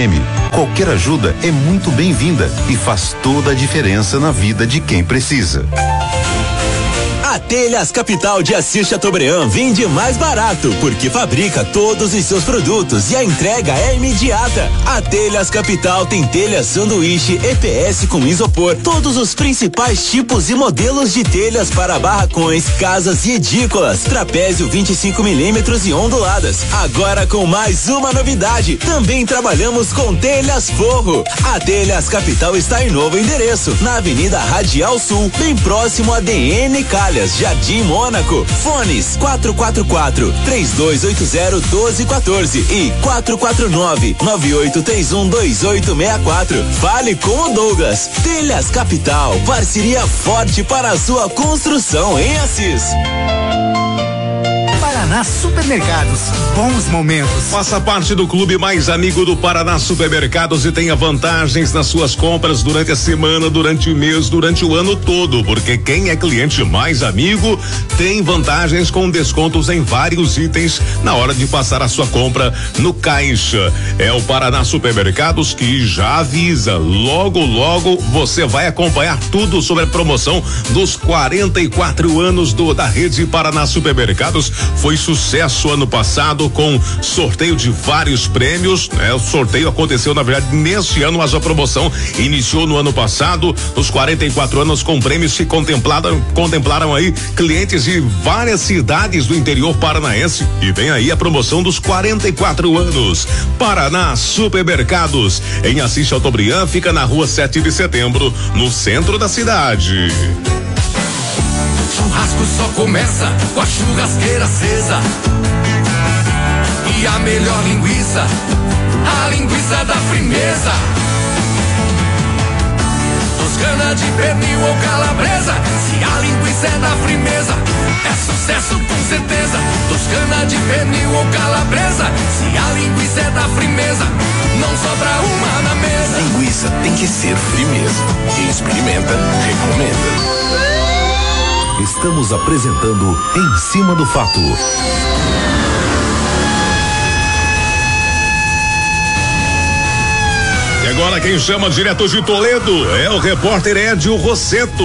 Qualquer ajuda é muito bem-vinda e faz toda a diferença na vida de quem precisa. A Telhas Capital de Assis Chateaubriand vende mais barato, porque fabrica todos os seus produtos e a entrega é imediata. A Telhas Capital tem telhas sanduíche, EPS com isopor, todos os principais tipos e modelos de telhas para barracões, casas e edículas, trapézio 25 milímetros e onduladas. Agora com mais uma novidade, também trabalhamos com telhas forro. A Telhas Capital está em novo endereço, na Avenida Radial Sul, bem próximo a DN Calhas, Jardim Mônaco. Fones 444-3280-1214 e 449-9831-2864. Fale com o Douglas. Telhas Capital, parceria forte para a sua construção em Assis. Paraná Supermercados, bons momentos. Faça parte do clube mais amigo do Paraná Supermercados e tenha vantagens nas suas compras durante a semana, durante o mês, durante o ano todo, porque quem é cliente mais amigo tem vantagens com descontos em vários itens na hora de passar a sua compra no caixa. É o Paraná Supermercados que já avisa, logo você vai acompanhar tudo sobre a promoção dos 44 anos da rede Paraná Supermercados. Foi sucesso ano passado com sorteio de vários prêmios, né? O sorteio aconteceu na verdade neste ano, mas a promoção iniciou no ano passado. Os 44 anos com prêmios que contemplaram aí clientes de várias cidades do interior paranaense, e vem aí a promoção dos 44 anos. Paraná Supermercados em Assis Chateaubriand, fica na rua 7 de setembro, no centro da cidade. Churrasco só começa com a churrasqueira acesa. E a melhor linguiça, a linguiça da firmeza. Toscana de pernil ou calabresa, se a linguiça é da firmeza, é sucesso com certeza. Toscana de pernil ou calabresa, se a linguiça é da firmeza, não sobra uma na mesa. Linguiça tem que ser firmeza. Quem experimenta, recomenda. Estamos apresentando Em Cima do Fato. E agora quem chama direto de Toledo é o repórter Edio Rosseto.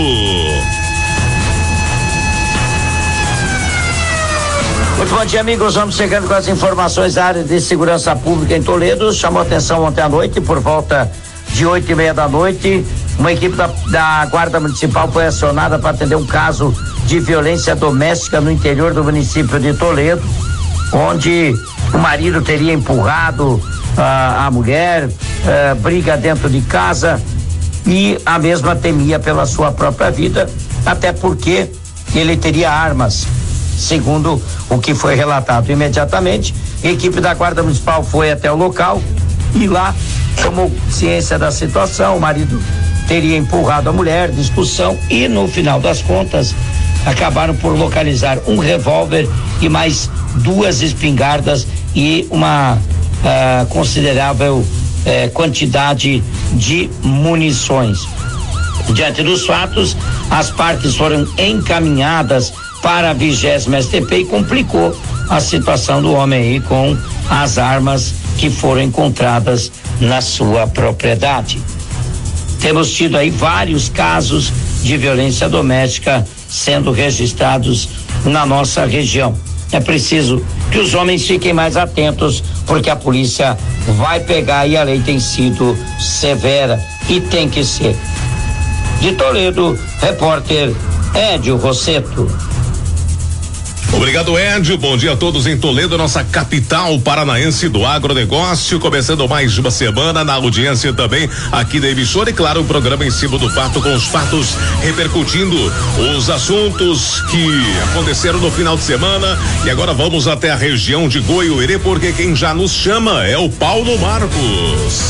Muito bom dia, amigos. Vamos chegando com as informações da área de segurança pública em Toledo. Chamou atenção ontem à noite, por volta de 8:30 da noite. Uma equipe da Guarda Municipal foi acionada para atender um caso de violência doméstica no interior do município de Toledo, onde o marido teria empurrado a mulher, briga dentro de casa, e a mesma temia pela sua própria vida, até porque ele teria armas, segundo o que foi relatado. Imediatamente, a equipe da Guarda Municipal foi até o local e lá tomou ciência da situação. O marido teria empurrado a mulher, discussão, e no final das contas acabaram por localizar um revólver e mais 2 espingardas e uma considerável quantidade de munições. Diante dos fatos, as partes foram encaminhadas para a 20ª STP e complicou a situação do homem aí com as armas que foram encontradas na sua propriedade. Temos tido aí vários casos de violência doméstica sendo registrados na nossa região. É preciso que os homens fiquem mais atentos, porque a polícia vai pegar, e a lei tem sido severa e tem que ser. De Toledo, repórter Edio Rosseto. Obrigado, Edio. Bom dia a todos em Toledo, nossa capital paranaense do agronegócio. Começando mais uma semana na audiência também aqui da emissora, e claro, o programa Em Cima do Fato, com os fatos repercutindo os assuntos que aconteceram no final de semana. E agora vamos até a região de Goiuerê, porque quem já nos chama é o Paulo Marcos.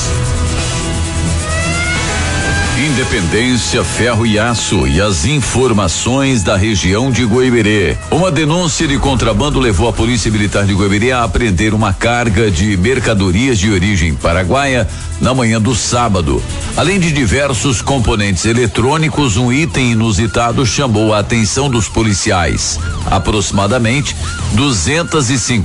Independência, Ferro e Aço e as informações da região de Goiuerê. Uma denúncia de contrabando levou a Polícia Militar de Goiuerê a apreender uma carga de mercadorias de origem paraguaia na manhã do sábado. Além de diversos componentes eletrônicos, um item inusitado chamou a atenção dos policiais. Aproximadamente 250